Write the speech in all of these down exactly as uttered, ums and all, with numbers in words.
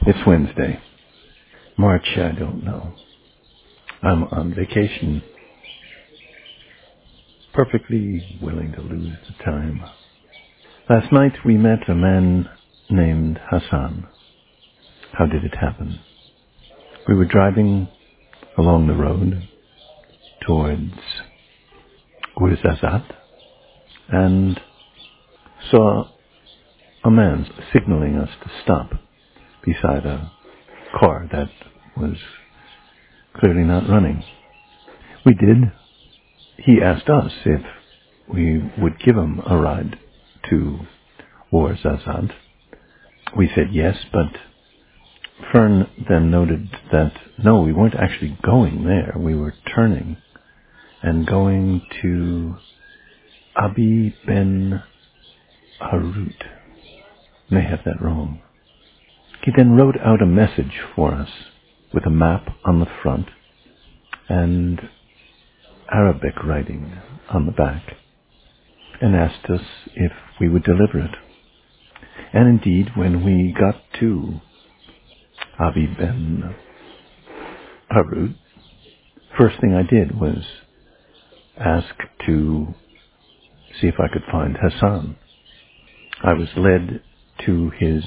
It's Wednesday. March, I don't know. I'm on vacation. Perfectly willing to lose the time. Last night we met a man named Hassan. How did it happen? We were driving along the road towards Ouarzazate and saw a man signaling us to stop beside a car that was clearly not running. We did. He asked us if we would give him a ride to Ouarzazate. We said yes, but Fern then noted that no, we weren't actually going there. We were turning and going to Abi Ben Harut. May have that wrong. He then wrote out a message for us with a map on the front and Arabic writing on the back, and asked us if we would deliver it. And indeed, when we got to Abi Ben Harut, first thing I did was ask to see if I could find Hassan. I was led to his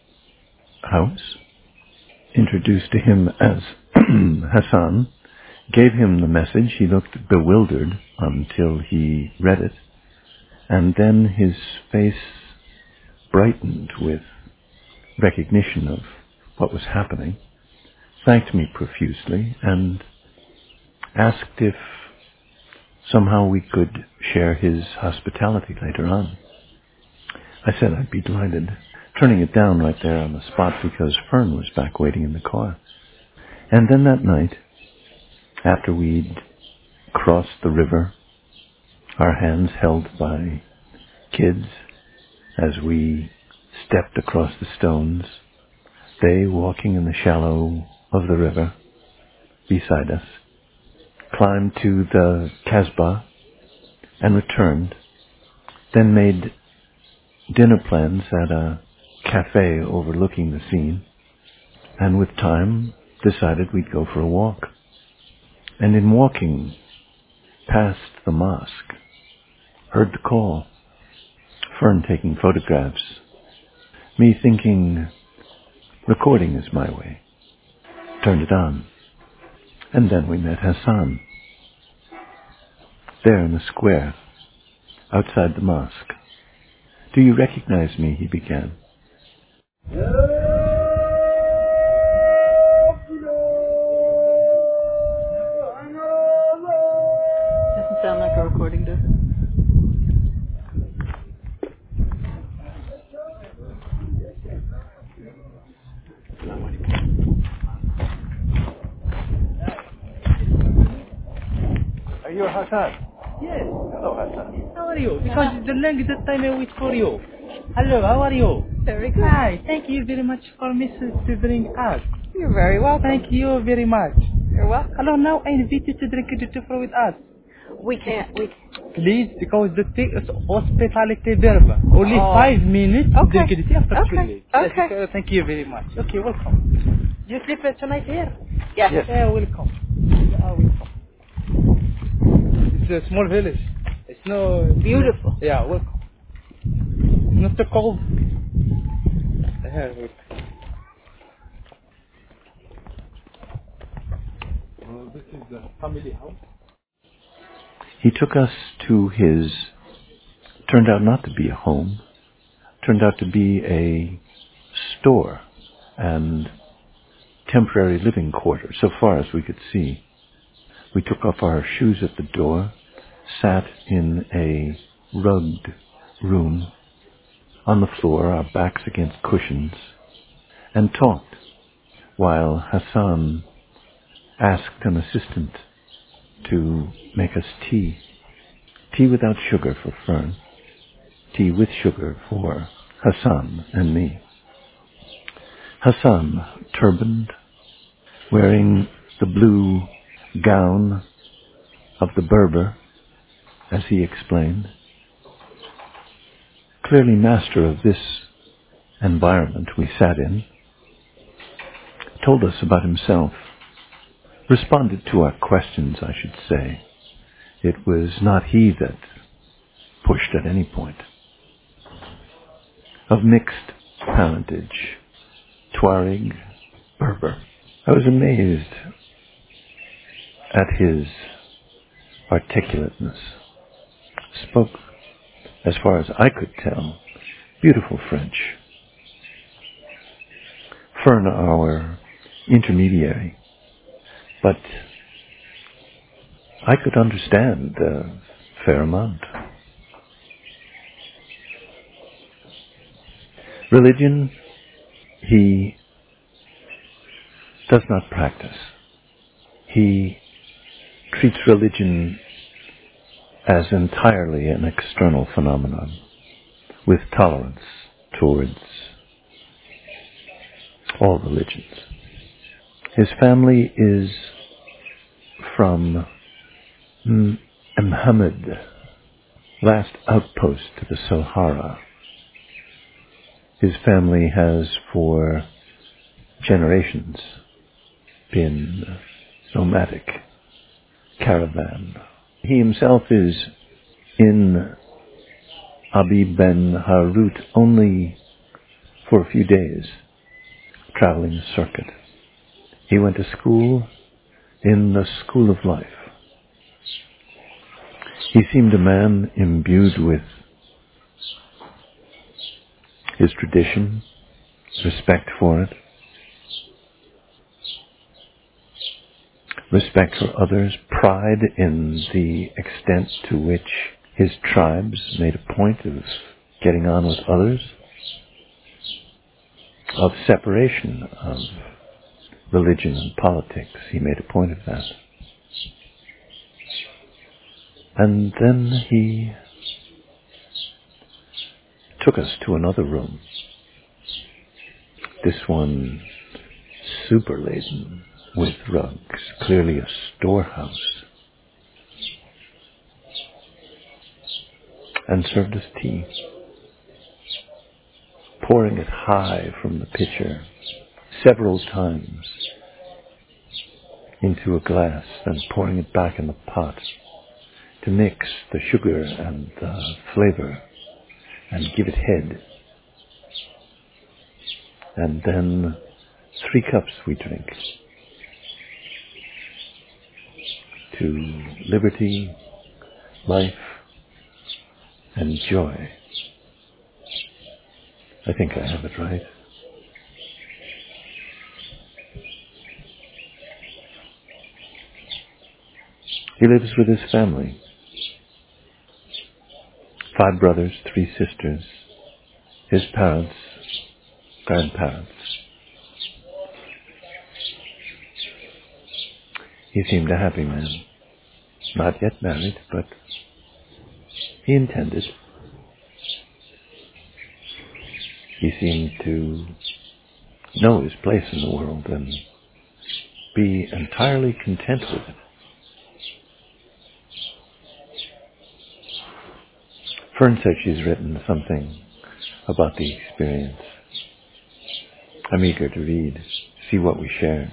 house, introduced to him as Hassan, gave him the message. He looked bewildered until he read it, and then his face brightened with recognition of what was happening, thanked me profusely, and asked if somehow we could share his hospitality later on. I said I'd be delighted, turning it down right there on the spot because Fern was back waiting in the car. And then that night, after we'd crossed the river, our hands held by kids as we stepped across the stones, they walking in the shallow of the river beside us, climbed to the Kasbah and returned, then made dinner plans at a cafe overlooking the scene, and with time decided we'd go for a walk. And in walking past the mosque, heard the call, Fern taking photographs, me thinking recording is my way, turned it on, and then we met Hassan, there in the square, outside the mosque. Do you recognize me? He began. Doesn't sound like a recording, does it? Are you Hassan? Yes. Hello, Hassan. How are you? Because it's the length that time I wait for you. Hello, how are you? Very good. Hi, thank you very much for Missus to drink us. You're very welcome. Thank you very much. You're welcome. Hello, now I invite you to drink it with us. We can't. We can't. Please, because the thing is hospitality verb. Only Oh. five minutes to Okay. drink it after Okay. two days. Okay. Yes, uh, thank you very much. Okay, welcome. You sleep uh, tonight here? Yes. Yes. Yeah, welcome. Yeah, welcome. It's a small village. It's no... Beautiful. Yeah, welcome. It's not too cold. Yeah, wait. Well, this is the family house. He took us to his, turned out not to be a home, turned out to be a store and temporary living quarters, so far as we could see. We took off our shoes at the door, sat in a rugged room on the floor, our backs against cushions, and talked while Hassan asked an assistant to make us tea. Tea without sugar for Fern. Tea with sugar for Hassan and me. Hassan, turbaned, wearing the blue gown of the Berber, as he explained, clearly master of this environment we sat in, told us about himself, responded to our questions, I should say. It was not he that pushed at any point. Of mixed parentage, Tuareg, Berber. I was amazed at his articulateness. Spoke, as far as I could tell, beautiful French. Fern, our intermediary, but I could understand a fair amount. Religion, he does not practice. He treats religion as entirely an external phenomenon, with tolerance towards all religions. His family is from Muhammad, last outpost to the Sahara. His family has for generations been nomadic, caravan. He himself is in Abi Ben Harut only for a few days, traveling a circuit. He went to school in the school of life. He seemed a man imbued with his tradition, respect for it, respect for others, pride in the extent to which his tribes made a point of getting on with others, of separation of religion and politics. He made a point of that. And then he took us to another room. This one super laden with rugs, clearly a storehouse, and served us tea, pouring it high from the pitcher several times into a glass, then pouring it back in the pot to mix the sugar and the flavor and give it head. And then three cups we drink to liberty, life, and joy. I think I have it right. He lives with his family. Five brothers, three sisters, his parents, grandparents. He seemed a happy man. Not yet married, but he intended. He seemed to know his place in the world and be entirely content with it. Fern said she's written something about the experience. I'm eager to read, see what we shared.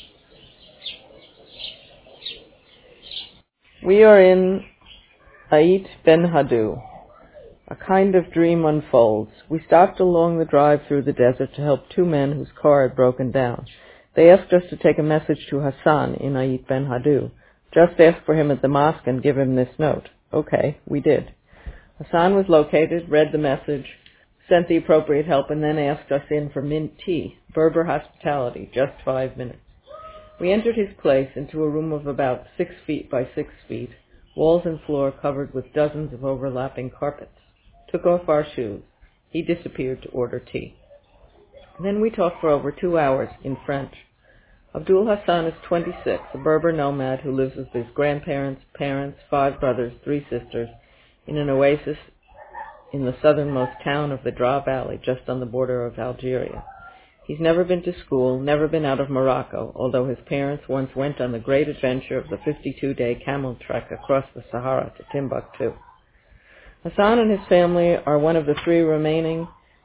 We are in Ait Ben Hadu. A kind of dream unfolds. We stopped along the drive through the desert to help two men whose car had broken down. They asked us to take a message to Hassan in Ait Ben Hadu. Just ask for him at the mosque and give him this note. Okay, we did. Hassan was located, read the message, sent the appropriate help, and then asked us in for mint tea. Berber hospitality, just five minutes. We entered his place into a room of about six feet by six feet, walls and floor covered with dozens of overlapping carpets. Took off our shoes. He disappeared to order tea. Then we talked for over two hours in French. Abdul Hassan is twenty-six, a Berber nomad who lives with his grandparents, parents, five brothers, three sisters, in an oasis in the southernmost town of the Dra Valley, just on the border of Algeria. He's never been to school, never been out of Morocco, although his parents once went on the great adventure of the fifty-two day camel trek across the Sahara to Timbuktu. Hassan and his family are one of the three remaining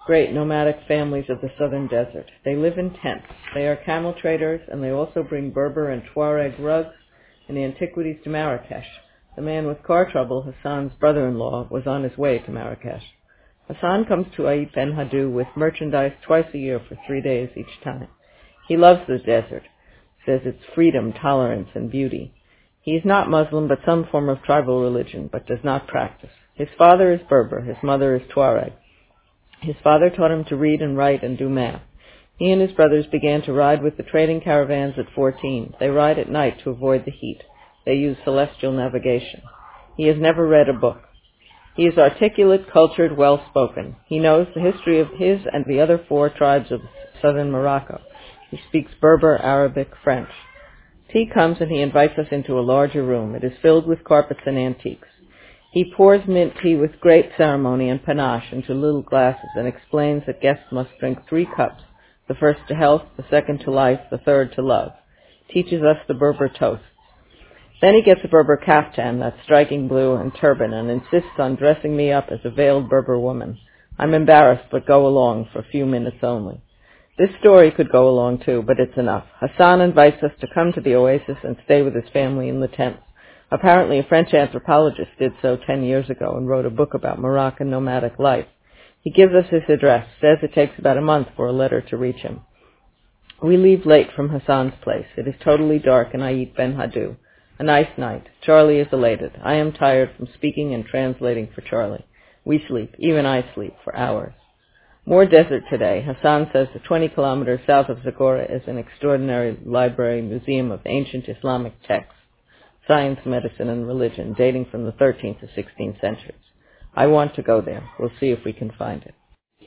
great nomadic families of the southern desert. They live in tents. They are camel traders, and they also bring Berber and Tuareg rugs and antiquities to Marrakesh. The man with car trouble, Hassan's brother-in-law, was on his way to Marrakesh. Hassan comes to Ait Ben Haddou with merchandise twice a year for three days each time. He loves the desert, says its freedom, tolerance, and beauty. He is not Muslim, but some form of tribal religion, but does not practice. His father is Berber, his mother is Tuareg. His father taught him to read and write and do math. He and his brothers began to ride with the trading caravans at fourteen. They ride at night to avoid the heat. They use celestial navigation. He has never read a book. He is articulate, cultured, well-spoken. He knows the history of his and the other four tribes of southern Morocco. He speaks Berber, Arabic, French. Tea comes and he invites us into a larger room. It is filled with carpets and antiques. He pours mint tea with great ceremony and panache into little glasses and explains that guests must drink three cups, the first to health, the second to life, the third to love. Teaches us the Berber toast. Then he gets a Berber kaftan, that striking blue, and turban, and insists on dressing me up as a veiled Berber woman. I'm embarrassed, but go along for a few minutes only. This story could go along too, but it's enough. Hassan invites us to come to the oasis and stay with his family in the tents. Apparently a French anthropologist did so ten years ago and wrote a book about Moroccan nomadic life. He gives us his address, says it takes about a month for a letter to reach him. We leave late from Hassan's place. It is totally dark in Ait Ben Haddou. A nice night. Charlie is elated. I am tired from speaking and translating for Charlie. We sleep. Even I sleep for hours. More desert today. Hassan says that twenty kilometers south of Zagora is an extraordinary library museum of ancient Islamic texts, science, medicine, and religion, dating from the thirteenth to sixteenth centuries. I want to go there. We'll see if we can find it.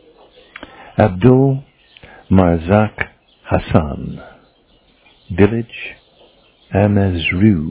Abdul Marzak Hassan, village Amazru,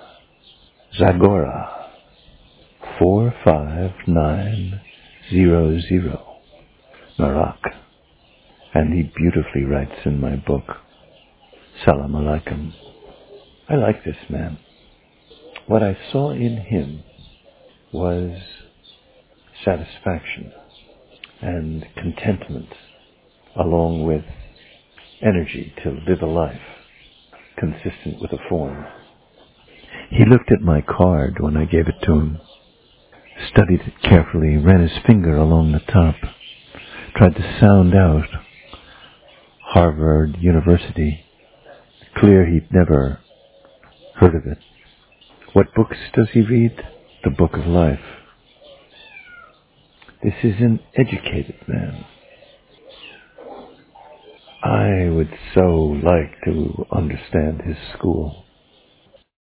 Zagora, four five nine zero zero. Maroc, and he beautifully writes in my book, Salam Alaikum. I like this man. What I saw in him was satisfaction and contentment, along with energy to live a life consistent with a form. He looked at my card when I gave it to him, studied it carefully, ran his finger along the top, tried to sound out Harvard University. Clear he'd never heard of it. What books does he read? The Book of Life. This is an educated man. I would so like to understand his school.